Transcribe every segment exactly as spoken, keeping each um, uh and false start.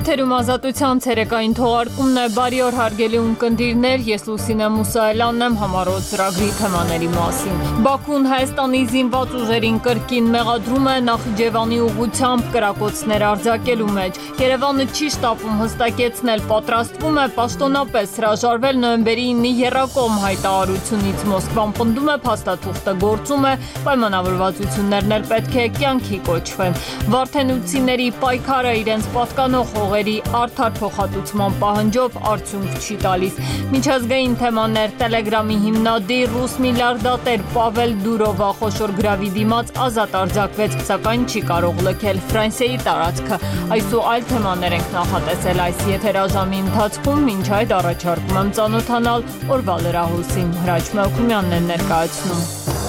Եթերում ազատության ցերեկային թողարկումն է, բարի օր հարգելի ունկնդիրներ, ես Լուսինե Մուսայելյանն եմ համառոտ ծրագրի թեմաների մասին։ Բաքուն Հայաստանի զինված ուժերին կրկին մեղադրում է Նախիջևանի ուղղությամբ կրակոցներ արձակելու մեջ։ Երևանը չի շտապում հստակեցնել, պատրաստվում է պաշտոնապես հրաժարվել նոյեմբերի ինի եռակողմ հայտարարությունից։ Մոսկվան պնդում է, փաստաթուղթը գործում է, պայմանավորվածություններն էլ պետք է կյանքի կոչվեն։ Վարդենուցիների պայքարը իրենց պատկանող հողերի արդար փոխհատուցման պահանջով արդյունք չի տալիս։ Միջազգային թեմաներ Տելեգրամի հիմնադիր ռուս միլիարդատեր Պավել Դուրովը խոշոր գրավի դիմաց ազատ արձակվեց, սակայն չի կարող լքել Ֆրանսիայի տարածքը։ Այս ու այլ թեմաներ ենք նախատեսել այս եթերաժամի ընթացքում, մինչ այդ առաջարկում եմ ծանոթանալ օրվա լրահոսին։ Հրաչ Մելքումյանն է ներկայացնում։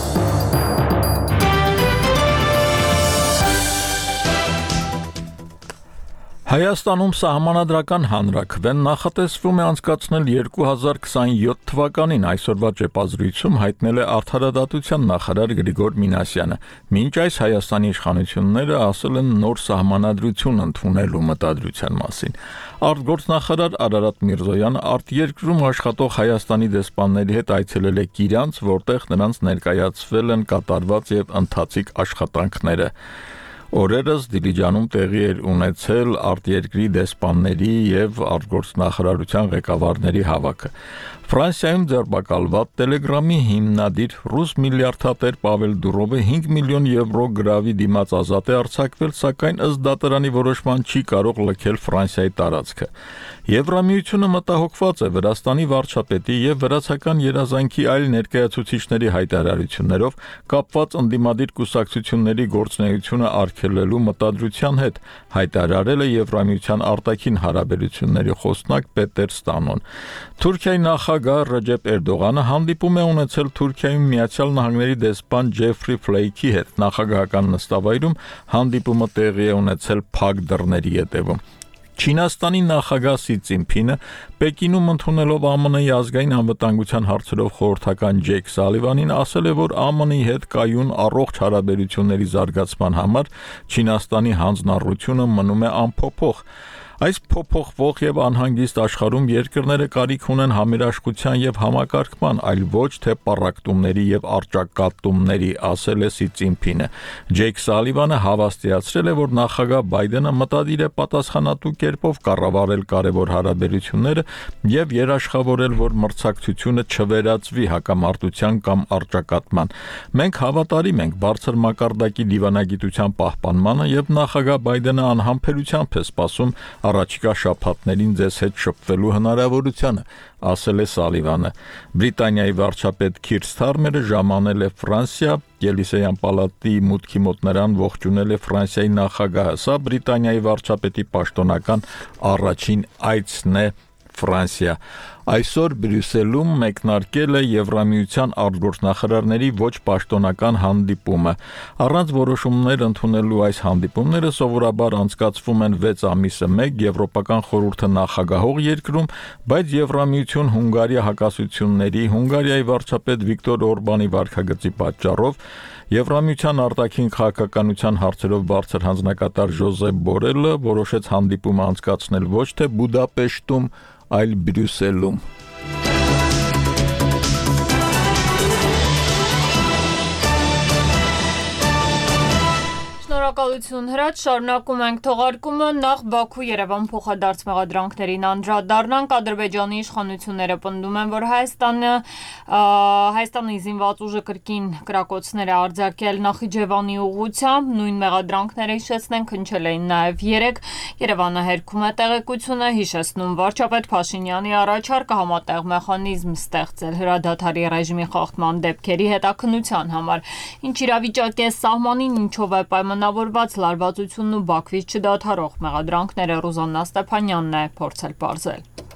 Հայաստանում սահմանադրական հանրաքվեն նախատեսվում է անցկացնել երկու հազար քսաներորդ թվականին, այսօրվա ճեպազրույցում հայտնել է Արդարադատության նախարար Գրիգոր Մինասյանը։ Մինչ այս Հայաստանի իշխանությունները ասել են նոր սահմանադրություն ընդունելու մտադրության մասին։ Արտգործնախարար Արարատ Միրզոյանը արտերկրում աշխատող Հայաստանի դեսպանների հետ այցելել է Կիրանց, որտեղ նրանց ներկայացվել են կատարված եւ ընթացիկ աշխատանքները։ Օրերս Դիլիջանում տեղի էր ունեցել արտերկրի դեսպանների եւ արտգործնախարարության ղեկավարների հավաքը։ Ֆրանսիայում ձերբակալված Տելեգրամի հիմնադիր ռուս միլիարդատեր Պավել Դուրովը հինգ միլիոն եվրո գրավի դիմաց ազատ է արձակվել, սակայն ըստ դատարանի որոշման չի կարող լքել Ֆրանսիայի տարածքը։ Եվրամիությունը մտահոգված է Վրաստանի վարչապետի եւ վրացական երազանքի այլ ներկայացուցիչների հայտարարություններով կապված ընդդիմադիր կուսակցությունների գործունեությունը արգելելու մտադրության հետ, հայտարարել է Եվրամիության արտաքին հարաբերությունների խոսնակ Պետեր Ստանոն։ Թուրքիայի նախագահ Ռեջեփ Էրդողանը հանդիպում է ունեցել Թուրքիայում Միացյալ Նահանգների դեսպան Ջեֆրի Ֆլեյքի հետ։ Նախագահական նստավայրում հանդիպումը տեղի է ունեցել փակ դռների ետևում։ Չինաստանի նախագահ Սի Ցզինփինը Պեկինում ընդունելով ԱՄՆ-ի ազգային անվտանգության հարցերով խորհրդական Ջեյք Սալիվանին ասել է, որ ԱՄՆ-ի հետ կայուն առողջ հարաբերությունների զարգացման համար Չինաստանի հանձնառությունը մնում է անփոփոխ։ Այս փոփոխվող եւ անհանգիստ աշխարհում երկրները կարիք ունեն համերաշխության եւ համակարգման, այլ ոչ թե պառակտումների եւ արճակատումների, ասել է Սի Ցզինփինը։ Ջեյք Սալիվանը հավաստիացրել է, որ նախագահ Բայդենը մտադիր է պատասխանատու կերպով կառավարել կարևոր հարաբերությունները եւ երաշխավորել, որ մրցակցությունը չվերածվի հակամարտության կամ արճակատման։ Մենք հավատարիմ ենք բարձր մակարդակի դիվանագիտության պահպանմանը եւ նախագահ Բայդենը անհամբերությամբ է սպասում առաջիկա շաբաթներին ձեզ հետ շփվելու հնարավորությանը, ասել է Սալիվանը։ Բրիտանիայի վարչապետ Քիր Սթարմերը ժամանել է Ֆրանսիա, Ելիսեյան պալատի մուտքի մոտ նրան ողջունել է Ֆրանսիայի նախագահը։ Սա Բրիտանիայի վարչապետի պաշտոնական առաջին այցն է Ֆրանսիա։ Այսօր Բրյուսելում մեկնարկել է Եվրամիության արտգործնախարարների ոչ պաշտոնական հանդիպումը։ Առանց որոշումներ ընդունելու այս հանդիպումները սովորաբար անցկացվում են վեց ամիսը մեկ Եվրոպական խորհուրդը նախագահող երկրում, բայց Եվրամիություն Հունգարիա հակասությունների, Հունգարիայի վարչապետ Վիկտոր Օրբանի վարքագծի պատճառով Եվրամիության արտաքին քաղաքականության հարցերով բարձր հանձնակատար Ժոզեփ Բորելը որոշեց հանդիպումը անցկացնել ոչ թե Բուդապեշտում, այլ Բրյուսելում։ Շնորհակալություն Հրաչ, շարունակում ենք թողարկումը, նախ Բաքու-Երևան փոխադարձ մեղադրանքներին անդրադառնանք։ Ադրբեջանի իշխանությունները պնդում են, որ Հայաստանը Հայաստանի զինված ուժը կրկին կրակոցներ է արձակել Նախիջևանի ուղղությամբ, նույն մեղադրանքները հիշեցնենք հնչել էին նաև երեկ։ Երևանը հերքում է տեղեկությունը, հիշեցնում վարչապետ Փաշինյանի առաջարկը համատեղ մեխանիզմ ստեղծել հրադադարի ռեժիմի խախտման դեպքերի հետաքննության համար։ Ինչ իրավիճակ է սահմանին, ինչով է պայմանավորված լարվածությունն ու Բաքվից չդադարող մեղադրանքները, Ռուզաննա Ստեփանյանն է փորձել պարզել։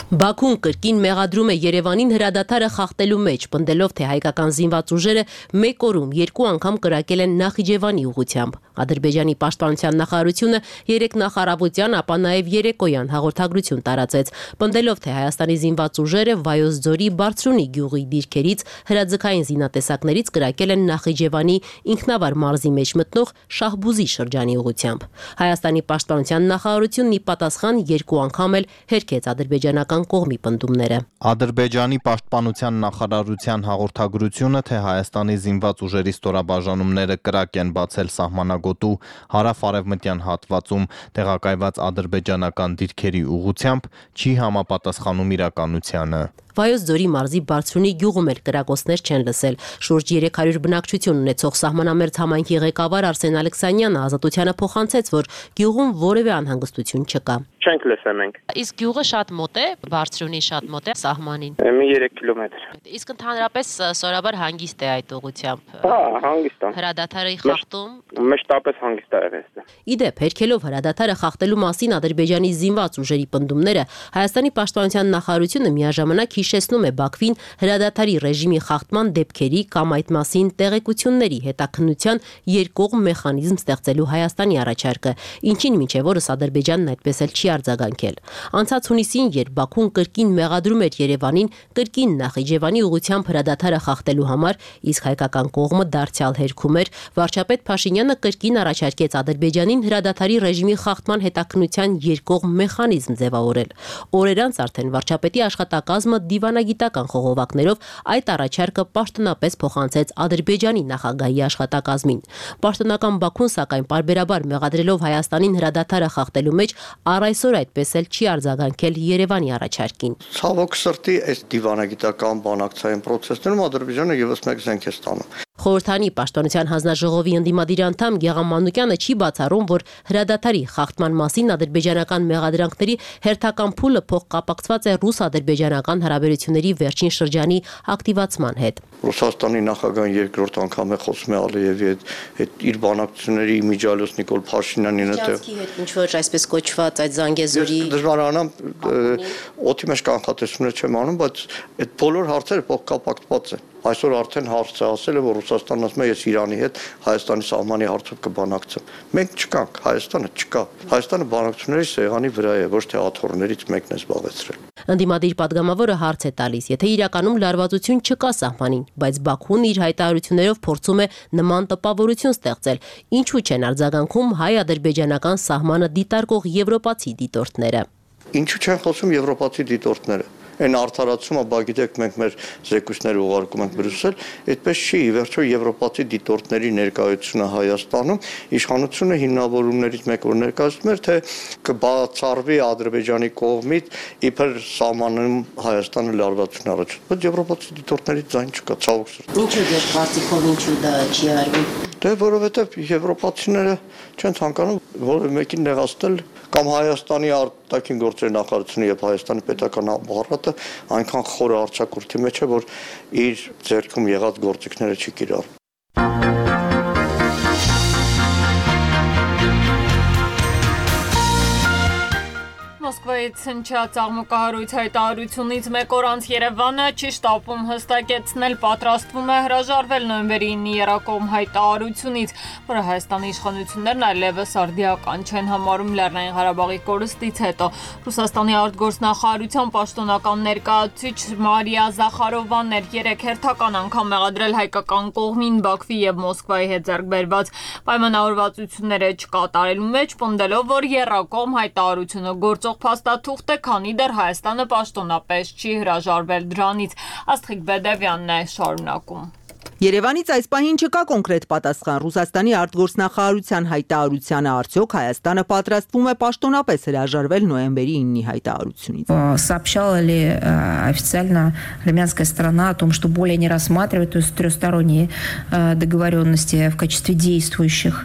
Բաքուն կրկին մեղադրում է Երևանին հրադադարը խախտելու մեջ, պնդելով, թե հայկական զինված ուժերը մեկ օրում երկու անգամ կրակել են Նախիջևանի ուղղությամբ։ Ադրբեջանի պաշտպանության նախարարությունը երեկ նախարարության, ապա նաև երեկոյան հաղորդագրություն տարածեց, պնդելով, թե Հայաստանի զինված ուժերը Վայոց ձորի Բարձրունի գյուղի դիրքերից հրաձգային զինատեսակներից կրակել են Նախիջևանի ինքնավար մարզի մեջ մտնող Շահբուզի շրջանի ուղղությամբ։ Հայաստանի պաշտպանության նախարարությունն ի պատասխան երկու անգամ էլ հերքեց ադրբեջանական կողմի պնդումները։ Ադրբեջանի պաշտպանության նախարարության հաղորդագրությունը, թե Հայաստանի զինված ուժերի ստորաբաժանումները կրակ են բացել սահմանագոտու հարավ-արևմտյան հատվածում տեղակայված ադրբեջանական դիրքերի ուղղությամբ, չի համապատասխանում իրականությանը։ Վայոց ձորի մարզի Բարձրունի գյուղում էլ կրակոցներ չեն լսել։ Շուրջ երեք հարյուր բնակչություն ունեցող սահմանամերձ համայնքի ղեկավար Արսեն Ալեքսանյանը Ազատությանը փոխանցեց, որ գյուղում որևէ անհանգստություն չկա։ Չենք լսել մենք։ Իսկ գյուղը շատ մոտ է, Բարձրունի շատ մոտ է սահմանին։ Մի երեք կիլոմետր։ Իսկ ընդհանրապես սովորաբար հանգիստ է այդ ուղղությամբ։ Հա, հանգիստ է։ Հրադադարի խախտում Մշտապես հանգիստ է եղել։ Իդեպ, հերքելով հրադադարը խախտելու մասին Ադրբեջանի զինված ուժերի պնդումները, Հայաստանի պաշտպանության նախարարությունը միաժամանակ հիշեցնում է Բաքվին հրադադարի ռեժիմի խախտման դեպքերի կամ այդ մասին տեղեկությունների հետաքննության երկկողմ մեխանիզմ ստեղծելու Հայաստանի առաջարկը, ինչին մինչև օրս Ադրբեջանն այդպես էլ չի արձագանքել։ Անցած հունիսին, երբ Բաքուն կրկին մեղադրում էր Երևանին կրկին Նախիջևանի ուղղությամբ հրադադարը խախտելու համար, իսկ հայկական կողմը դարձյալ հերքում էր, վարչապետ Փաշինյանը կրկին առաջարկեց Ադրբեջանին հրադադարի ռեժիմի խախտման հետաքննության երկկողմ մեխանիզմ ձևավորել։ Օրեր անց արդեն վարչապետի աշխատակազմը դիվանագիտական խողովակներով այդ առաջարկը պաշտոնապես փոխանցեց Ադրբեջանի նախագահի աշխատակազմին։ Պաշտոնական Բաքուն, սակայն, պարբերաբար մեղադրելով Հայաստանին հրադադարը խախտելու մեջ, առ այսօր այդպես էլ չի արձագանքել Երևանի առաջարկին։ Ցավոք սրտի, այս դիվանագիտական բանակցային process-ներում Ադրբեջանը եւս մեկ զենք է ստանում։ Խորհրդանի պաշտպանության հանձնաժողովի ընդդիմադիր անդամ Գեղամ Մանուկյանը չի բացառում, որ հրադադարի խախտման մասին ադրբեջանական մեղադրանքների հերթական փուլը փոխկապակցված է ռուս-ադրբեջանական հարաբերությունների վերջին շրջանի ակտիվացման հետ։ Ռուսաստանի նախագահան երկրորդ անգամ է խոսում է Ալիևի հետ, այդ իր բանակցությունների իմիջիալոց Նիկոլ Փաշինյանին հետ։ Ինչ որ այսպես կոչված այդ Զանգեզուրի դժվարանամ օդի մեջ կանխատեսումներ չեմ անում, բայց այդ բոլոր հարցերը փոխկապակցված են։ Այսօր արդեն հարցը ասել է, որ Ռուսաստանն ասում է, ես Իրանի հետ Հայաստանի սահմանի հարցով կբանակցեմ։ Մենք չկանք, Հայաստանը չկա։ Հայաստանը բանակցությունների սեղանի վրա է, ոչ թե աթոռներից մեկն է զբաղեցրել։ Ընդդիմադիր падգամավորը հարց է տալիս, եթե իրականում լարվածություն չկա սահմանին, բայց Բաքուն իր հայտարարություններով փորձում է նման տպավորություն ստեղծել, ինչու չեն արձագանքում հայ-ադրբեջանական սահմանը դիտարկող եվրոպացի դիտորդները։ Ինչու չեն խոսում եվրոպացի դիտորդները։ Այն արդարացումը, բա գիտեք, մենք մեր զեկույցները ուղարկում ենք Բրյուսել, այդպես չի, ի վերջո եվրոպացի դիտորդների ներկայությունը Հայաստանում իշխանությունը հիմնավորումներից մեկը որ ներկայացնում էր, թե կբացառվի Ադրբեջանի կողմից իբր սահմանում Հայաստանը լարվածություն առաջ։ Բայց եվրոպացի դիտորդների ձայն չկա, ցավոք սրտի։ Ինչու դեր կարծիքով ինչու դա չի արվում։ Դե որովհետև եվրոպացիները չեն ցանկանում որևէ մեկին նեղացնել կամ Հայաստանի արտաքին գործերի նախարարությունը եւ Հայաստանի պետական ապարատը այնքան խորը արճակուրդի մեջ է, որ իր ձեռքում եղած գործիքները չի կիրառում։ Մոսկվայից հնչած աղմուկահարույց հայտարարությունից մեկ օր անց Երևանը ճիշտ ապում հստակեցնել պատրաստվում է հրաժարվել նոյեմբերի ինը եռակողմ հայտարարությունից, որը Հայաստանի իշխանություններն այլևս արդիական չեն համարում Լեռնային Ղարաբաղի կորստից հետո։ Ռուսաստանի արտգործնախարարության պաշտոնական ներկայացուցիչ Մարիա Զախարովան երեկ հերթական անգամ մեղադրել հայկական կողմին Բաքվի եւ Մոսկվայի հետ ձեռք բերված պայմանավորվածությունները չկատարելու մեջ, պնդելով, որ եռակողմ հայտարարությունը գործող փաստաթուղթ է, քանի դեռ Հայաստանը պաշտոնապես չի հրաժարվել դրանից։ Աստղիկ Բեդևյանն է շարունակում։ Երևանից այս պահին չկա կոնկրետ պատասխան Ռուսաստանի արտգործնախարարության հայտարարությանը, արդյոք Հայաստանը պատրաստվում է պաշտոնապես հրաժարվել նոյեմբերի ինի հայտարարությունից։ Сообщала ли официально армянская сторона о том, что более не рассматривает то есть трехсторонние договоренности в качестве действующих?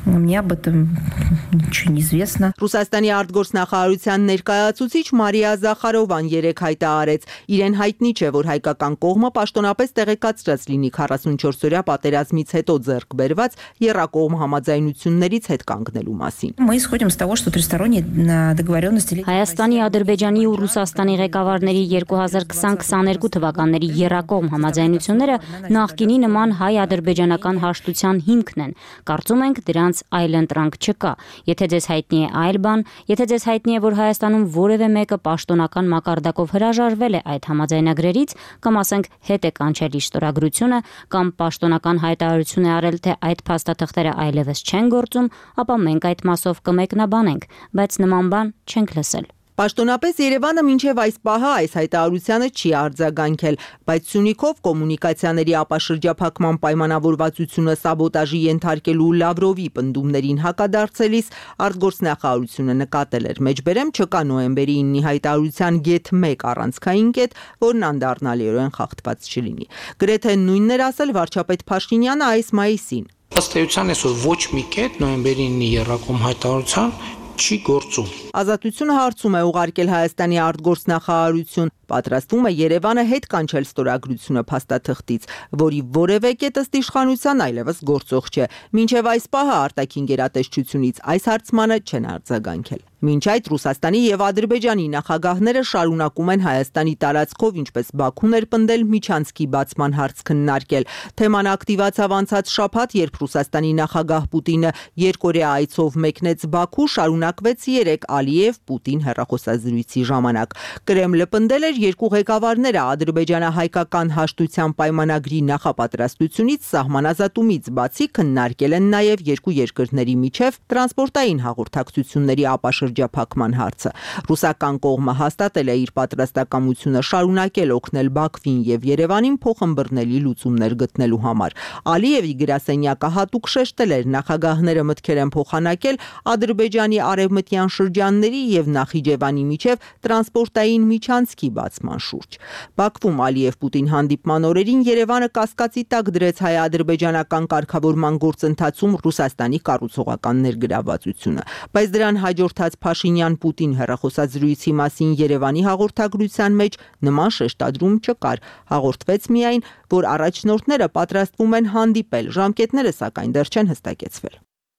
мне об этом ничего не известно. Ռուսաստանի արտգործնախարարության ներկայացուցիչ Մարիա Զախարովան երեկ հայտարարեց, իրեն հայտնի չէ, որ հայկական կողմը պաշտոնապես տեղեկացրած լինի քառասունչորս-օրյա պատերազմից հետո ձեռք բերված եռակողմ համաձայնություններից հետ կանգնելու մասին։ Мы исходим из того, что тристоронние договоренности Հայաստանի, Ադրբեջանի ու Ռուսաստանի ղեկավարների երկու հազար քսան քսաներկու թվականների եռակողմ համաձայնությունները նախկինի նման հայ-ադրբեջանական հաշտության հիմքն են։ Կարծում ենք դրանց այլընտրանք չկա։ Եթե ձեզ հայտնի է այլ բան, եթե ձեզ հայտնի է, որ Հայաստանում որևէ մեկը պաշտոնական մակարդակով հրաժարվել է այդ համաձայնագրերից, կամ ասենք հետ է կանչել իր ստորագրությունը, կամ պաշտոնական հայտարարություն է արել, թե այդ փաստաթղթերը այլևս չեն գործում, ապա մենք այդ մասով կմեկնաբանենք, բայց նման բան չենք լսել։ Պաշտոնապես Երևանը մինչև այս պահը այս հայտարարությանը չի արձագանքել, բայց Սյունիքով կոմունիկացիաների ապաշրջափակման պայմանավորվածությունը սաբոտաժի ենթարկելու Լավրովի պնդումներին հակադարձելիս արտգործնախարարությունը նկատել էր. մեջբերեմ չկա նոյեմբերի իննի հայտարարության գեթ մեկ առանցքային կետ, որն անդառնալիորեն խախտված չլինի։ Գրեթե նույնն էր ասել վարչապետ Փաշինյանը այս մայիսին։ Ըստ էության այսօր ոչ մի կետ նոյեմբերի իննի եռակողմ հայտարարության չի գործում։ Ազատությունը հարցում է ուղարկել Հայաստանի արտգործնախարարություն, պատրաստվում է Երևանը հետ կանչել ստորագրությունը փաստաթղթից, որի որևէ կետ ըստ իշխանության այլևս գործող չէ։ Մինչև այս պահը արտաքին գերատեսչությունից այս հարցմանը չեն արձագանքել։ Մինչ այդ Ռուսաստանի եւ Ադրբեջանի նախագահները շարունակում են Հայաստանի տարածքով, ինչպես Բաքուն էր պնդել, միջանցքի բացման հարց քննարկել։ Թեման ակտիվացավ անցած շաբաթ, երբ Ռուսաստանի նախագահ Պուտինը երկօրյա այցով մեկնեց Բաքու, շարունակվեց երեկ Ալիև-Պուտին հեռախոսազրույցի ժամանակ։ Կրեմլը պնդել էր երկու ղեկավարները ադրբեջանա-հայկական հաշտության պայմանագրի նախապատրաստությունից սահմանազատումից բացի քննարկել են նաև երկու երկրների միջև տրանսպորտային հաղորդակցությունների ապաշրջափակման հարցը։ Ռուսական կողմը հաստատել է իր պատրաստակամությունը շարունակել օգնել Բաքվին եւ Երևանին փոխըմբռնելի լուծումներ գտնելու համար։ Ալիևի գրասենյակը հատուկ շեշտել էր նախագահները մտքեր են փոխանակել Ադրբեջանի արևմտյան շրջանների եւ Նախիջևանի միջև տրանսպորտային միջանցքի բացման շուրջ։ Բաքվում Ալիև-Պուտին հանդիպման օրերին Երևանը կասկածի տակ դրեց հայ-ադրբեջանական կարգավորման գործընթացում Ռուսաստանի կառուցողական ներգրավվածությունը, բայց դրան հաջորդած Փաշինյան-Պուտին հեռախոսազրույցի մասին Երևանի հաղորդագրության մեջ նման շեշտադրում չկար։ Հաղորդվեց միայն, որ առաջնորդները պատրաստվում են հանդիպել, ժամկետները սակայն դեռ չեն հստակեցվել։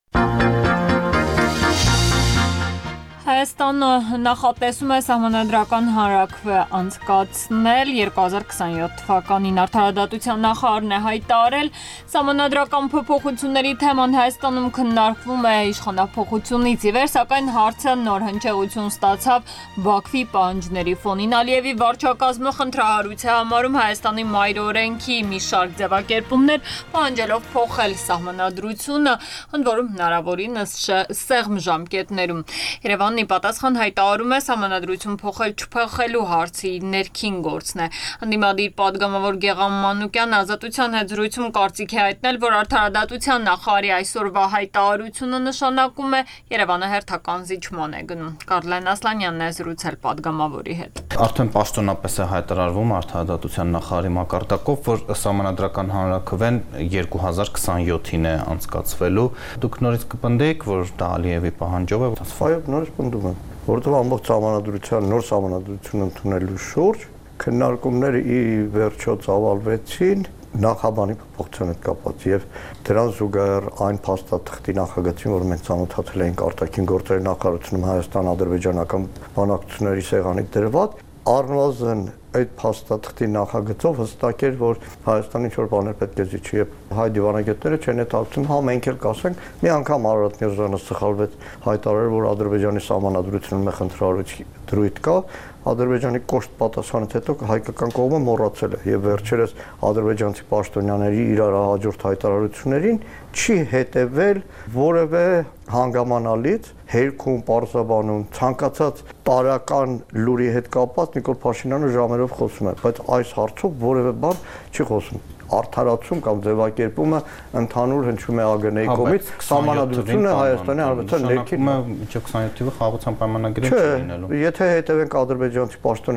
Հայաստանը նախատեսում է սահմանադրական հանրաքվե անցկացնել երկու հազար քսաներորդ թվականին արդարադատության նախարարն է հայտարարել սահմանադրական փոփոխությունների թեման Հայաստանում քննարկվում է իշխանափոխությունից ի վեր, սակայն հարցը նոր հնչեղություն ստացավ Բաքվի պահանջների ֆոնին։ Ալիևի վարչակազմը խնդրահարույց է համարում Հայաստանի մայրօրենքի մի շարք ձևակերպումներ, պահանջելով փոխել սահմանադրությունը, ընդ որում հնարավորինս սեղմ ժամկետներում։ Երևան Ի պատասխան հայտարարում է սահմանադրություն փոխել չփոխելու հարցի ներքին գործն է։ Ընդդիմադիր պատգամավոր Գեղամ Մանուկյանը Ազատության հետ զրույցում կարծիք է հայտնել, որ արդարադատության նախարարի այսօրվա հայտարարությունը նշանակում է Երևանը հերթական զիջման է գնում։ Կարլեն Ասլանյանն է զրուցել պատգամավորի հետ։ Արդեն պաշտոնապես է հայտարարվում արդարադատության նախարարի մակարդակով, որ սահմանադրական հանրաքվեն երկու հազար քսաներորդին է անցկացվելու։ Դուք նորից կպնդեիք, որ դա Ալիևի պահանջով է։ Այո, նորից պնդում եմ, որովհետև ամբողջ սահմանադրության նոր սահմանադրություն ընդունելու շուրջ քննարկումները ի վերջո ծավալվեցին նախաբանի փոփոխության հետ կապված եւ դրան զուգահեռ այն փաստաթղթի նախագծին, որ մենք ցանոթացել էինք արտաքին գործերի նախարարությունում Հայաստան-ադրբեջանական բանակցությունների սեղանի դրված, առնվազն այդ փաստաթղթի նախագծով հստակ էր, որ Հայաստանը ինչ-որ բաներ պետք է զիջի եւ հայ դիվանագետները չեն հետաքրքրում, հա մենք էլ կասենք, մի անգամ Արարատ Միրզոյանը սխալվեց հայտարարել, որ Ադրբեջանի սահմանադրությունում է խնդրահարույց դրույթ կա, Ադրբեջանի կոշտ պատասխանից հետո հայկական կողմը մոռացել է եւ վերջերս ադրբեջանցի պաշտոնյաների իրար հաջորդ հայտարարություններին չի հետևել որևէ հանգամանալից հերքում պարզաբանում ցանկացած տարական լուրի հետ կապված Նիկոլ Փաշինյանը ժամերով խոսում է, բայց այս հարցով որևէ բան չի խոսում։ Արդարացում կամ ձևակերպումը ընդհանուր հնչում է ԱԳՆ-ի կողմից, սահմանադրությունը Հայաստանի Հանրապետության ներքին մինչև քսաներորդ թվականի խաղաղության պայմանագրի չի լինելու։ Եթե հետևենք ադրբեջանցի պաշտոնյաների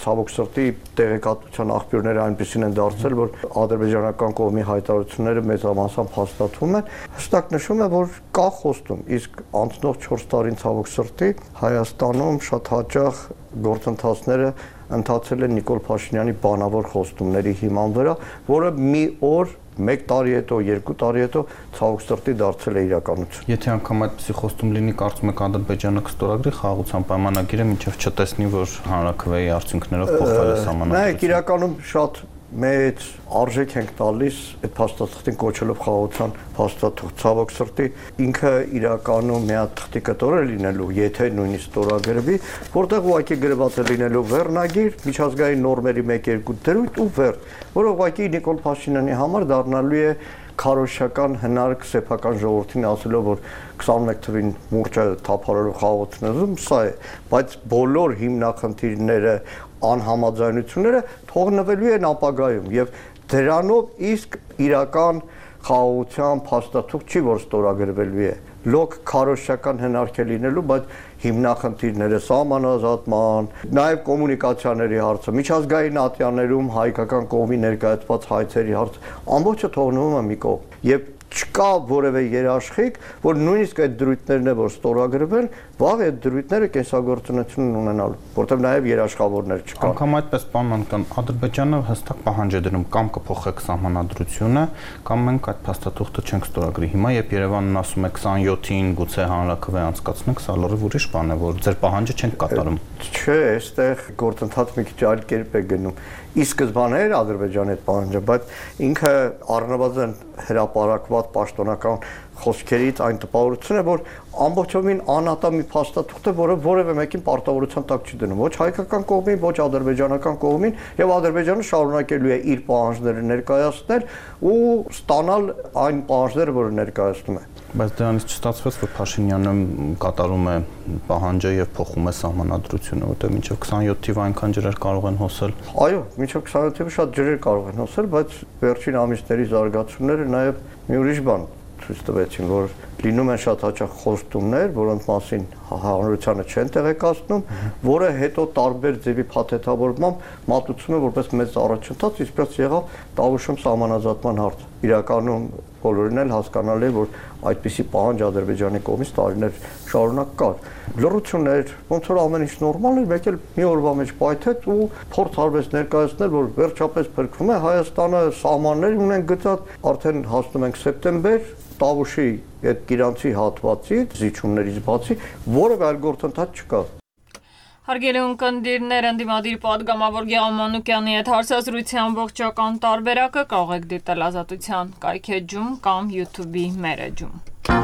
ցավոք սրտի տեղեկատվության աղբյուրները այնպեսին են դարձել, որ ադրբեջանական կողմի հայտարարությունները մեծամասամբ հաստատվում են, հստակ նշում է, որ կա խոստում, իսկ անցնող չորս տարին ցավոք սրտի Հայաստանում շատ հաճախ գործընթացները ընթացել են Նիկոլ Փաշինյանի բանավոր խոստումների հիման վրա, որը մի օր, մեկ տարի հետո, երկու տարի հետո ցավոք սրտի դարձել է իրականություն։ Եթե անգամ այդպիսի խոստում լինի, կարծում եք Ադրբեջանը կստորագրի խաղաղության պայմանագիրը, մինչև չտեսնի, որ հանրաքվեի արդյունքներով փոխվել է սահմանադրությունը։ Նայեք, իրականում շատ մեծ արժեք ենք տալիս այդ փաստաթղթին կոչելով խաղաղության փաստաթղթ, ցավոք սրտի ինքը իրականում մի հատ թղթի կտոր է լինելու, եթե նույնիսկ ստորագրվի, որտեղ ուղղակի գրված է լինելու վերնագիր, միջազգային նորմերի մեկ-երկու դրույթ ու վերջ, որը ուղղակի Նիկոլ Փաշինյանի համար դառնալու է քարոշչական հնարք սեփական ժողովրդին ասելով, որ քսանմեկ թվին մուրճը թափարելով խաղաղությունում, սա է, բայց բոլոր հիմնախնդիրները, անհամաձայնությունները թողնվելու են ապագայում եւ դրանով իսկ իրական խաղաղության փաստաթուղթ չի, որ ստորագրվելու է, լոկ քարոշչական հնարք է լինելու, բայց հիմնախնդիրները սահմանազատման, նաև կոմունիկացիաների հարցը, միջազգային ատյաններում հայկական կողմի ներկայացված հայցերի հարցը, ամբողջը թողնվում է մի կողմ եւ չկա որևէ երաշխիք, որ նույնիսկ այդ դրույթներն է, որ ստորագրվել, վաղ այդ դրույթները կենսագործունություն ունենալու, որտեղ նաև երաշխավորներ չկան։ Անկամ այդպես պայմանական Ադրբեջանը հստակ պահանջ է դնում կամ կփոխեք սահմանադրությունը, կամ մենք այդ փաստաթուղթը չենք ստորագրի։ Հիմա երբ Երևանն ասում է քսանյոթին գուցե հանրաքվե անցկացնենք, սա լրիվ ուրիշ բան է, որ ձեր պահանջը չենք կատարում։ Չէ, այստեղ գործընթացը մի քիչ այլ կերպ է գնում։ Ի սկզբանե էր Ադրբեջանի այդ պահանջը, բայց ինքը առնվազն հրապարակված պաշտոնական խոսքերից այն տպավորությունը, որ ամբողջովին անատամի փաստաթուղթ է, որը որևէ մեկին պարտավորության տակ չի դնում, ոչ հայկական կողմին, ոչ ադրբեջանական կողմին, եւ Ադրբեջանը շարունակելու է իր պահանջները ներկայացնել ու ստանալ այն պահանջները, որը ներկայացնում է։ Բայց դրանից չստացվեց, որ Փաշինյանը կատարում է պահանջը եւ փոխում է սահմանադրությունը, որտեղ մինչեւ քսանյոթ թիվ այնքան ջրեր կարող են հոսել։ Այո, մինչեւ քսանյոթ թիվը շատ ջրեր կարող են հոսել, բայց վերջին ամիսների զարգացումները նաեւ մի ուրիշ բան ցույց տվեցին, որ լինում են շատ հաճախ խոստումներ, որոնց մասին հանրությանը չեն տեղեկացնում, որը հետո տարբեր ձևի փաթեթավորմամբ մատուցում է որպես մեծ առաջընթաց, ինչպես եղավ Տավուշում սահմանազատման հարցը։ Իրականում բոլորին էլ հասկանալի է, որ այդպիսի պահանջ Ադրբեջանի կողմից տարիներ շարունակ կար։ Լռություններ, ոնց որ ամեն ինչ նորմալ էր, մեկ էլ մի օրվա մեջ պայթեց ու փորձ արվեց ներկայացնել, որ վերջապես փրկվում է Հայաստանը, սահմաններ ունեն գծած, արդեն հասնում ենք սեպտեմբեր, Տավուշի այդ Գիրանցի հատվածից, զիջումներից բացի, որևէ այլ գործընթաց չկա։ Հարգելի ունկնդիրներ, ընդդիմադիր պատգամավոր Գեղամ Մանուկյանի հետ հարցազրույցի ամբողջական տարբերակը կարող եք դիտել Ազատության կայքէջում կամ YouTube-ի մեր էջում։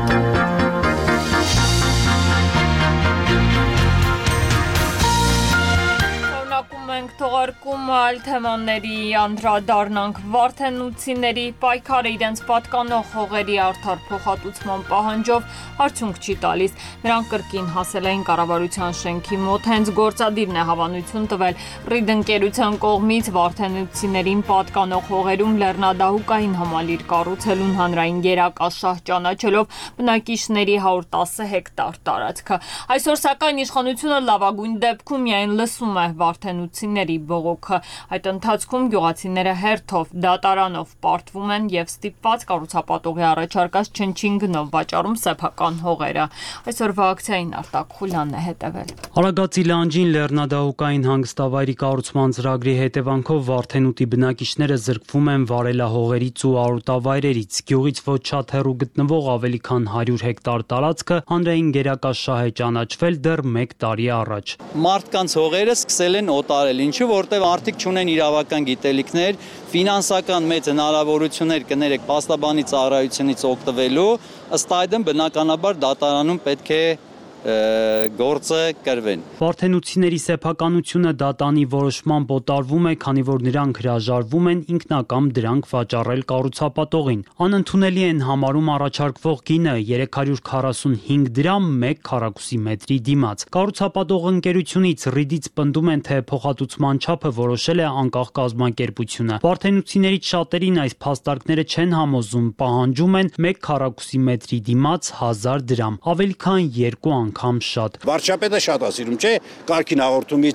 Մենք թողարկումը այլ թեմաների անդրադառնանք Վարդենուցիների պայքարը իրենց պատկանող հողերի արդար փոխհատուցման պահանջով արդյունք չի տալիս։ Նրանք կրկին հասել էին կառավարության շենքի մոտ, հենց գործադիրն է հավանություն տվել Ռիդ ընկերության կողմից Վարդենուցիներին պատկանող հողերում լեռնադահուկային համալիր կառուցելուն հանրային երակաշահ ճանաչելով բնակիչների հարյուր տասը հեկտար տարածքը։ Այսօր սակայն իշխանությունը լավագույն դեպքում միայն լսում է Վարդենուցիների բողոքը։ Այդ ընթացքում գյուղացիները հերթով դատարանով պարտվում են եւ ստիպված կառուցապատողի առաջարկած չնչին գնով վաճառում սեփական հողերը։ Այսօրվա ակցիային Արտակ Խուլյանն է հետևել։ Արագածի լանջին լեռնադահուկային հանգստավայրի կառուցման ծրագրի հետևանքով Վարդենուտի բնակիչները զրկվում են վարելահողերից ու արոտավայրերից։ Գյուղից ոչ շատ հեռու գտնվող ավելի քան հարյուր հեկտար տարածքը հանրային գերակաշահ է ճանաչվել դեռ մեկ տարի առաջ։ Մարդկանց հողերը սկսել են օտարել, ինչու որտեղ արդիկ չունեն իրավական գիտելիքներ, ֆինանսական մեծ հնարավորություններ կներեք փաստաբանի ծառայությունից օգտվելու, ըստ այդմ բնականաբար դատարանում պետք է գործը կրվեն։ Վարդենուցիների սեփականությունը դատանի որոշմամբ օտարվում է, քանի որ նրանք հրաժարվում են ինքնակամ դրանք վաճառել կառուցապատողին։ Անընդունելի են համարում առաջարկվող գինը երեք հարյուր քառասունհինգ դրամ մեկ քառակուսի մետրի դիմաց։ Կառուցապատող ընկերությունից Ռիդից պնդում են, թե փոխհատուցման չափը որոշել է անկախ կազմակերպությունը։ Վարդենուցիներից շատերին այս փաստարկները չեն համոզում, պահանջում են մեկ քառակուսի մետրի դիմաց հազար դրամ, ավելի քան երկու անգամ շատ։ Վարչապետը շատ է սիրում, չէ, կարգին հաղորդումից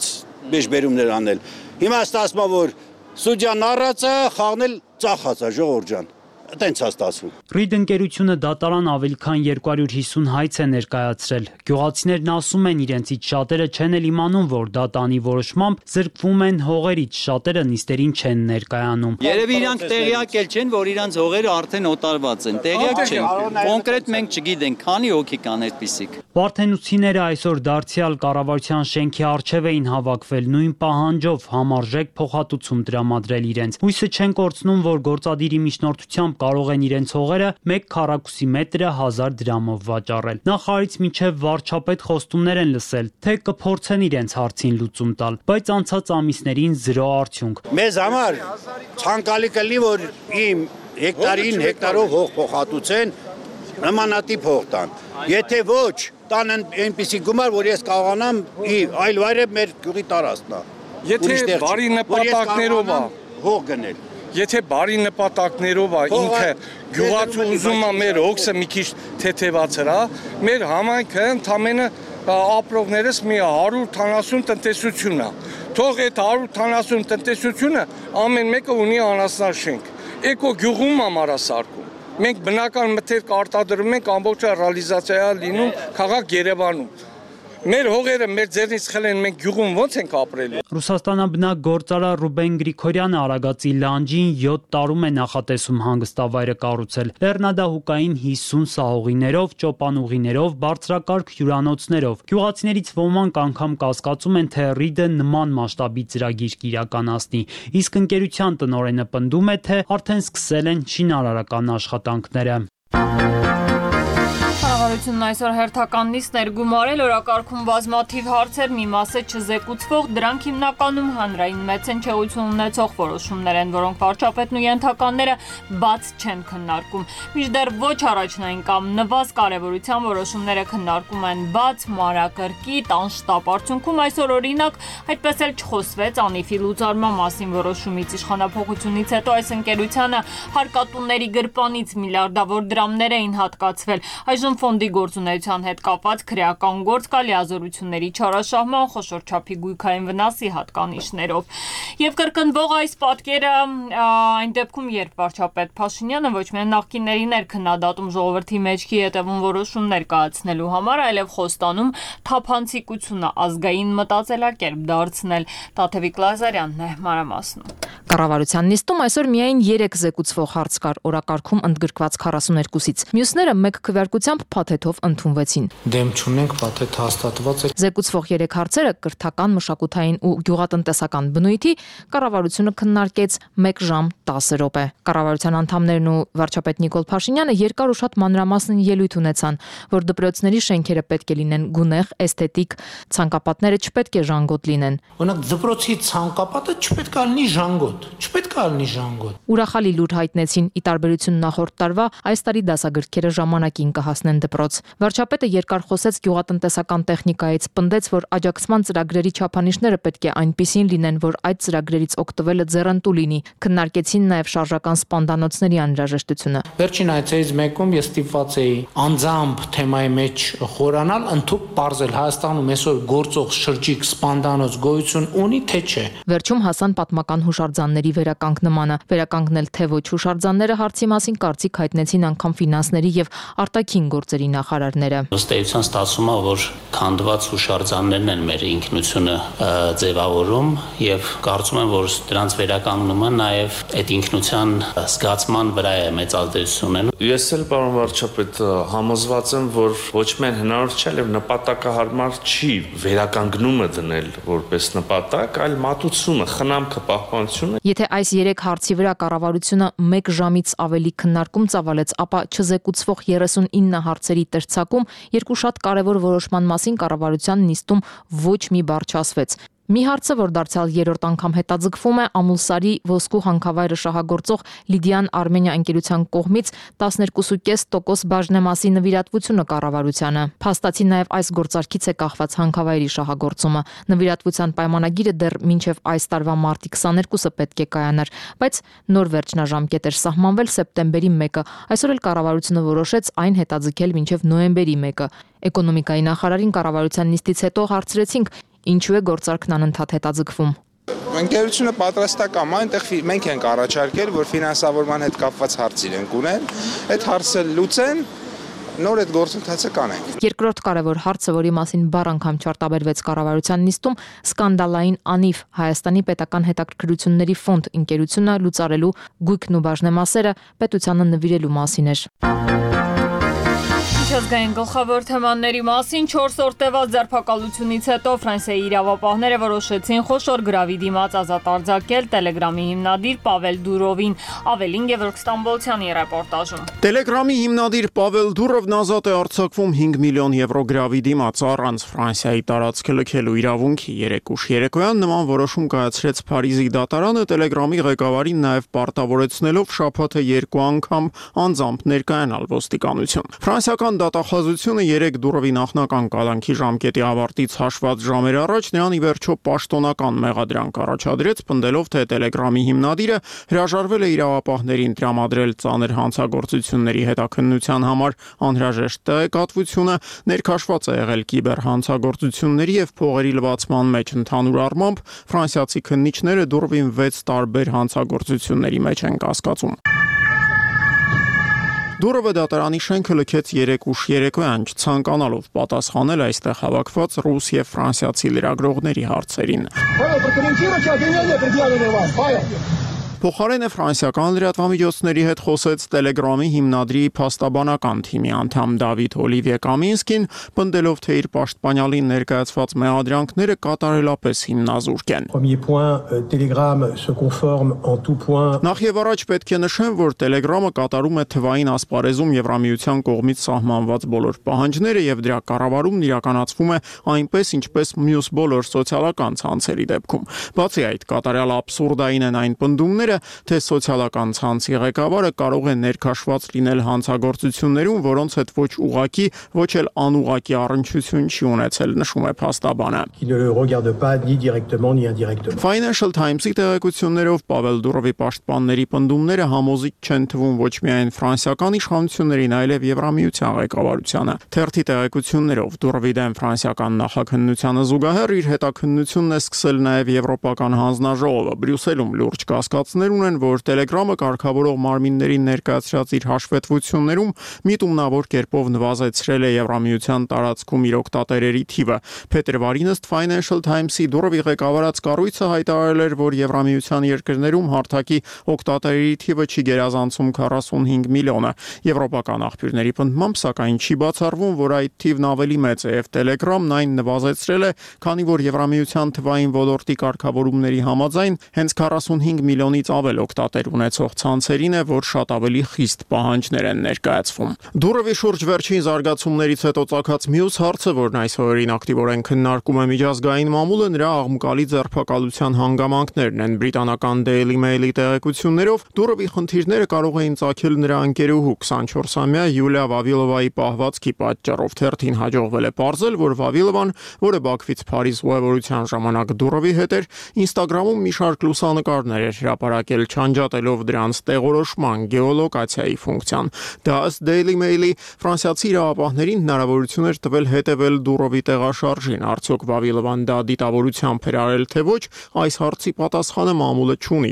մեջբերումներ անել։ Հիմա ստացվում է, որ սուդյան առած է, խաղնել ծախած է, ժողովուրդ ջան։ Տենց է ստացվում։ Ռիդ ընկերությունը դատարան ավելի քան երկու հարյուր հիսուն հայց է ներկայացրել։ Գյուղացիներն ասում են, իրենցից շատերը չեն էլ իմանում, որ դատանի որոշմամբ զրկվում են հողերից, շատերը նիստերին չեն ներկայանում։ Երևի իրանք տեղյակ էլ չեն, որ իրանք հողերը արդեն օտարված են։ Տեղյակ չեն։ Կոնկրետ մենք չգիտենք, քանի հոգի կան այդպիսիք։ Վարդենուցիները այսօր դարձյալ կառավարության շենքի առջև էին հավաքվել նույն պահանջով համարժեք փոխհատուցում տրամադրել իրենց։ Հույսը չեն կորցնում, որ գործադիրի միջնորդությամբ կարող են իրենց հողերը մեկ քառակուսի մետրը հազար դրամով վաճառել։ Նախարարից մինչև վարչապետ խոստումներ են լսել, թե կփորձեն իրենց հարցին լուծում տալ, բայց անցած ամիսներին զրո արդյունք։ Մեզ համար ցանկալի կլինի, որ իմ հեկտարին հեկտարով հող փոխհատուցեն, նմանատիպ հող տան։ Եթե ոչ, տան այնպիսի գումար, որ ես կարողանամ այլ վայրը մեր գյուղի տարածքն է։ Եթե բարի նպատակներով է հող գնել։ Եթե բարի նպատակներով է ինքը գյուղացու ուզում է մեր հոգսը մի քիչ թեթևացրա, մեր համայնքը ընդամենը ապրողներս մի հարյուր քսան տնտեսություն է։ Թող այդ հարյուր քսան տնտեսությունը ամեն մեկը ունի անասնաշենք։ Էկո գյուղում է մարասարկում։ Մենք բնական մթերք արտադրում ենք, ամբողջը ռեալիզացիա լինում քաղաք Երևանում։ Մեր հողերը մեր ձեռնից խլեն, մենք գյուղում ո՞նց ենք ապրելու։ Ռուսաստանաբնակ գործարար Ռուբեն Գրիգորյանը Արագածի լանջին յոթ տարում է նախատեսում հանգստավայրը կառուցել։ Լեռնադահուկային հիսուն սահողիներով, ճոպանուղիներով, բարձրակարգ հյուրանոցներով։ Գյուղացիներից ոմանք անգամ կասկածում են, թե Ռիդը նման մասշտաբի ծրագիր կիրականացնի։ Իսկ ընկերության տնօրենը պնդում է, թե արդեն սկսել են շինարարական աշխատանքները։ Կառավարությունն այսօր հերթական նիստ ներգումարել, օրակարգում բազմաթիվ հարցեր, մի մասը չզեկուցվող, դրանք հիմնականում հանրային մեծ հնչեղություն ունեցող որոշումներ են, որոնք վարչապետն ու ենթականները բաց չեն քննարկում։ Մինչդեռ ոչ առաջնային կամ նվազ կարևորության որոշումները քննարկում են բաց, մանրակրկիտ, անշտապ արդյունքում այսօր օրինակ այդպես էլ չխոսվեց Անիֆի լուծարման մասին որոշումից իշխանափոխությունից հետո այս ընկերությանը հարկատուների գրպանից միլիարդավոր դրամներ էին հատկացվել։ Այժմ ֆոնդի գործունեության հետ կապված քրեական գործ կա լիազորությունների չարաշահման, խոշոր չափի գույքային վնասի հատկանիշներով։ Եվ կրկնվող այս պատկերը այն դեպքում, երբ վարչապետ Փաշինյանը ոչ միայն նախկիններին էր քննադատում ժողովրդի մեջքի հետևում որոշումներ կայացնելու համար, այլև խոստանում թափանցիկությունը ազգային մտածելակերպ դարձնել։ Տաթևիկ Լազարյանն է մանրամասնում։ Կառավարության նիստում այսօր միայն երեք զեկուցվող հարց կար օրակարգում ընդգրկված քառասուներկուսից։ Մյուսները մեկ քվեարկությամբ փաթեթով ընդունվեցին։ Դեմ չունենք, փաթեթ հաստատված է։ Զեկուցվող երեք հարցերը կրթական, մշակութային ու գյուղատնտեսական բնույթի կառավարությունը քննարկեց մեկ ժամ տասը րոպե։ Կառավարության անդամներն ու վարչապետ Նիկոլ Փաշինյանը երկար ու շատ մանրամասն ելույթ ունեցան, որ դպրոցների շենքերը պետք է լինեն գունեղ, էսթետիկ, ցանկապատները չպետք է ժանգոտ լինեն։ Օրինակ դպրոցի ցանկապատը չպետք է լինի ժանգոտ, չպետք է լինի ժանգոտ։ Ուրախալի լուր հայտնեցին՝ ի տարբերություն նախորդ տարվա, այս տարի դասագրքերը ժամանակին կհասնեն դպրոց։ Վարչապետը երկար խոսեց գյուղատնտեսական տեխնիկայից, պնդեց, որ աջակցման ծրագրերի չափանիշները պետք է այնպիսին լինեն, որ այդ ծրագրերից օգտվելը ձեռնտու լինի։ Քննարկեցին նաև շարժական սպանդանոցների անհրաժեշտությունը։ Վերջին այցերից մեկում ես ստիպված էի անձամբ թեմայի մեջ խորանալ, ընդհանուր բարձել Հայաստանում այսօր գործող շրջիկ սպանդանոց գոյություն ունի, թե չէ։ Վերջում հասան պատմական հուշարձանների վերականգնմանը։ Վերականգնել թե ոչ հուշարձանները հարցի մասին կարծիք հայտնեցին անգամ ֆինանսների եւ արտաքին գործերի նախարարները։ Ըստ էության ստացվում է, որ քանդված հուշարձաններն են մեր ինքնությունը ձևավորում եւ կարծում եմ, որ դրանց վերականգնումը նաեւ այդ ինքնության զգացման վրա է մեծ ազդեցություն ունենում։ Ես էլ պարոն վարչապետ համոզված եմ, որ ոչ միայն հնարավոր չէ, այլև նպատակահարմար չի վերականգնումը դնել որպես նպատակ, այլ մատուցումը, խնամքը, պահպանությունը։ Եթե այս երեք հարցի վրա կառավարությունը մեկ ժամից ավելի քննարկում ծավալեց, ապա չզեկուցվող երեսունինը հարցերի տրցակում երկու շատ կարևոր որոշման մասին կառավարության նիստում ոչ մի բառ չասվեց։ Մի հարցը, որ դարձյալ երրորդ անգամ հետաձգվում է, Ամուլսարի ոսկու հանքավայրը շահագործող Լիդիան Արմենիա ընկերության կողմից տասներկու կόμμα պենս տոկոս բաժնեմասի նվիրատվությունը կառավարությանը։ Փաստացի նաև այս գործարքից է կախված հանքավայրի շահագործումը։ Նվիրատվության պայմանագիրը դեռ մինչև այս տարվա մարտի քսաներկուսը պետք է կայանար, բայց նոր վերջնաժամկետ էր սահմանվել սեպտեմբերի մեկը։ Այսօր էլ կառավարությունը որոշեց այն հետաձգել մինչև նոյեմբերի մեկը։ Էկոնոմիկայի նախարարին կառավարության նիստից հետո հարցրեցինք, Ինչու է գործարքն անընդհատ հետաձգվում։ Ընկերությունը պատրաստական է, այնտեղ մենք ենք առաջարկել, որ ֆինանսավորման հետ կապված հարց իրենք ունեն, այդ հարցը լուծեն, նոր այդ գործընթացը կանենք։ Երկրորդ կարևոր հարցը, որի մասին բառ անգամ չարտաբերվեց կառավարության նիստում, սկանդալային անիվ Հայաստանի պետական հետաքրքրությունների ֆոնդ ընկերությունը լուծարելու գույքն ու բաժնեմասերը պետությանը նվիրելու մասին էր։ Միջազգային գլխավոր թեմաների մասին չորս օր տևած ձերբակալությունից հետո Ֆրանսիայի իրավապահները որոշեցին խոշոր գրավի դիմաց ազատ արձակել Տելեգրամի հիմնադիր Պավել Դուրովին, ավելին Գևորգ Ստամբոլցյանի ռեպորտաժում։ Տելեգրամի հիմնադիր Պավել Դուրովն ազատ է արձակվում հինգ միլիոն եվրո գրավի դիմաց առանց Ֆրանսիայի տարածքը լքելու իրավունքի։ Երեկ ուշ երեկոյան նման որոշում կայացրեց Փարիզի դատարանը Տելեգրամի ղեկավարին նաև պարտավորեցնելով շաբաթը երկու անգամ անձամբ ներկայանալ ոստիկանություն։ Ֆրանսիական դատախազությունը երեկ Դուրովի նախնական կալանքի ժամկետի ավարտից հաշված ժամեր առաջ նրան ի վերջո պաշտոնական մեղադրանք առաջադրեց, պնդելով, թե Տելեգրամի հիմնադիրը հրաժարվել է իրավապահներին տրամադրել ծանր հանցագործությունների հետաքննության համար անհրաժեշտ տեղեկատվությունը, ներքաշված է եղել կիբերհանցագործությունների եւ փողերի լվացման մեջ։ Ընդհանուր առմամբ ֆրանսիացի քննիչները Դուրովին վեց տարբեր հանցագործությունների մեջ են կասկածում։ Դուրովը դատարանի շենքը լքեց երեկ ուշ երեկոյան, չցանկանալով պատասխանել այստեղ հավաքված ռուս եւ ֆրանսիացի լրագրողների հարցերին։ Փոխարենը ֆրանսիական լրատվամիջոցների հետ խոսեց Տելեգրամի հիմնադրի փաստաբանական թիմի անդամ Դավիթ Օլիվիե Կամինսկին, պնդելով, թե իր պաշտպանյալին ներկայացված մեղադրանքները կատարելապես հիմնազուրկ են։ Նախ եւ առաջ պետք է նշեմ, որ Տելեգրամը կատարում է թվային ասպարեզում Եվրամիության կողմից սահմանված բոլոր պահանջները եւ դրա կառավարումն իրականացվում է այնպես, ինչպես մյուս բոլոր սոցիալական ցանցերի դեպքում։ Բացի այդ, կատարյալ աբսուրդային են այն պնդումները, թե սոցիալական ցանցի ղեկավարը կարող է ներքաշված լինել հանցագործություններում, որոնց հետ ոչ ուղղակի, ոչ էլ անուղղակի առնչություն չի ունեցել, նշում է փաստաբանը։ Financial Times-ի տեղեկություններով Պավել Դուրովի պաշտպանների պնդումները համոզիչ չեն թվում ոչ միայն ֆրանսիական իշխանություններին, այլև Եվրամիության ղեկավարությանը։ Թերթի տեղեկություններով Դուրովի դեմ ֆրանսիական նախաքննությանը զուգահեռ իր հետաքննությունն է սկսել նաև Եվրոպական հանձնաժողովը։ Բրյուսելում լուրջ կասկածներ ունեն, որ Տելեգրամը կարգավորող մարմիններին ներկայացրած իր հաշվետվություններում միտումնավոր կերպով նվազեցրել է Եվրամիության տարածքում իր օգտատերերի թիվը։ Փետրվարին ըստ Financial Times-ի Դուրովի ղեկավարած կառույցը հայտարարել էր, որ Եվրամիության երկրներում հարթակի օգտատերերի թիվը չի գերազանցում քառասունհինգ միլիոնը։ Եվրոպական աղբյուրների պնդմամբ, սակայն չի բացառվում, որ այդ թիվն ավելի մեծ է եւ Տելեգրամն այն նվազեցրել է, քանի որ Եվրամիության թվային ոլորտի կարգավորումների համաձայն հենց քառասունհինգ միլիոնից ավել օգտատեր ունեցող ցանցերին է, որ շատ ավելի խիստ պահանջներ են ներկայացվում։ Դուրովի շուրջ վերջին զարգացումներից հետո ծագած մյուս հարցը, որն այս օրերին ակտիվորեն քննարկում է միջազգային մամուլը, նրա աղմկալի ձերբակալության հանգամանքներն են։ Բրիտանական Daily Mail-ի տեղեկություններով Դուրովի խնդիրները կարող էին ծագել նրա ընկերուհու քսանչորսամյա Յուլիա Վավիլովայի պահվածքի պատճառով։ Թերթին հաջողվել է պարզել, որ Վավիլովան, որը Բաքվից Փարիզ ուղևորության ժամանակ Դուրովի հետ էր, Instagram-ում մի շարք լուսանկարներ էր հրապարակել, չանջատելով դրանց տեղորոշման գեոլոկացիայի ֆունկցիան։ Դա ըստ Daily Mail-ի ֆրանսիացի իրավապահներին հնարավորություն էր տվել հետևել Դուրովի տեղաշարժին։ Արդյոք Վավիլովան դա դիտավորությամբ էր արել, թե ոչ, այս հարցի պատասխանը մամուլը չունի։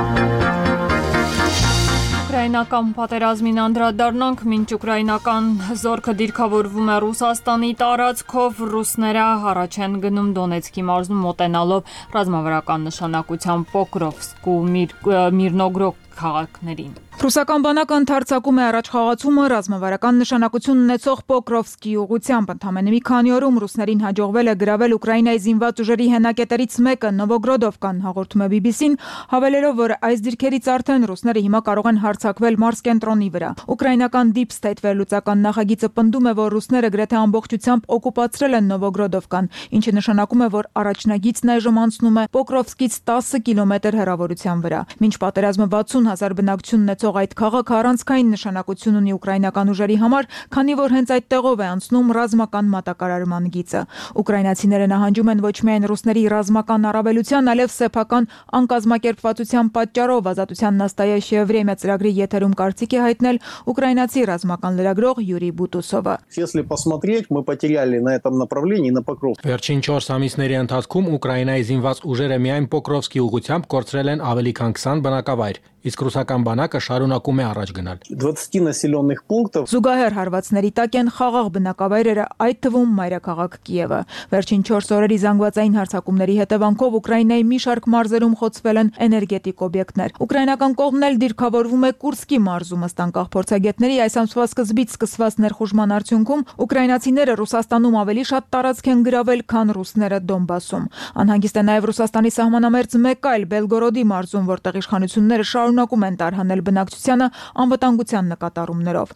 Ուկրաինական պատերազմին անդրադառնանք, մինչ ուկրաինական զորքը դիրքավորվում է Ռուսաստանի տարածքով, ռուսները առաջ են գնում Դոնեցկի մարզում մոտենալով ռազմավարական նշանակության Պոկրովսկ ու Միրնոգրոդ քաղաքներին։ Ռուսական բանակը ընդարձակում է առաջխաղացումը ռազմավարական նշանակություն ունեցող Պոկրովսկի ուղղությամբ։ Ընդամենը մի քանի օրում ռուսներին հաջողվել է գրավել Ուկրաինայի զինված ուժերի հենակետերից մեկը Նովոգրոդովկան, հաղորդում է բի բի սին, հավելելով, որ այս դիրքերից արդեն ռուսները հիմա կարող են հարձակվել Մարս կենտրոնի վրա։ Ուկրաինական Deep State վերլուծական նախագիծը պնդում է, որ ռուսները գրեթե ամբողջությամբ օկուպացրել են Նովոգրոդովկան, ինչը նշանակում է, որ առաջնագիծն այժմ անցնում է Պոկրովսկից տասը կիլոմետր հեռավորության վրա։ Մինչ պատերազմը վաթսուն ութսուն հազար բնակչություն ունեցող այդ քաղաքը առանցքային նշանակություն ունի ուկրաինական ուժերի համար, քանի որ հենց այդտեղով է անցնում ռազմական մատակարարման գիծը։ Ուկրաինացիները նահանջում են ոչ միայն ռուսների ռազմական առավելության, այլև սեփական անկազմակերպվածության պատճառով։ Ազատության նաստայաշ Եվրեմիա ծրագրի եթերում կարծիք է հայտնել ուկրաինացի ռազմական լրագրող Յուրի Բուտուսովը։ Если посмотреть, мы потеряли на этом направлении на Покровск. Վերջին չորս ամիսների ընթացքում Ուկրաինայի զինված ուժերը միայն Պոկրովսկի ուղղությամբ կորցրել են ավելի քան քսան բնակավայր, իսկ ռուսական բանակը շարունակում է առաջ գնալ։ двадцать населенных пунктов. Զուգահեռ հարվածների տակ են խաղաղ բնակավայրերը, այդ թվում մայրաքաղաք Կիևը։ Վերջին չորս օրերի զանգվածային հարձակումների հետևանքով Ուկրաինայի մի շարք մարզերում խոցվել են էներգետիկ օբյեկտներ։ Ուկրաինական կողմն էլ դիրքավորվում է Կուրսկի մարզում ըստ անկախ փորձագետների այս ամսվա սկզբից սկսված ներխուժման արդյունքում ուկրաինացիները Ռուսաստանում ավելի շատ տարածք են գրավել, քան ռուսները Դոնբասում։ Անհանգիստ է նաև Ռուսաստանի սահմանամերձ մեկ այլ Բելգորոդի մարզում, որտեղ իշխանությունները շարունակում են տարհանել բնակչությանը անվտանգության նկատառումներով։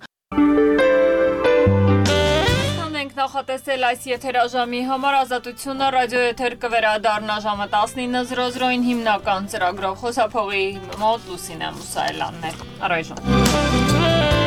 Նախատեսել այս եթերաժամի համար Ազատությունը ռադիոեթեր կվերադառնա ժամը տասնինը զրո զրոին հիմնական ծրագրով խոսափողի մոտ Լուսինե Մուսայելյանն է։ Առայժմ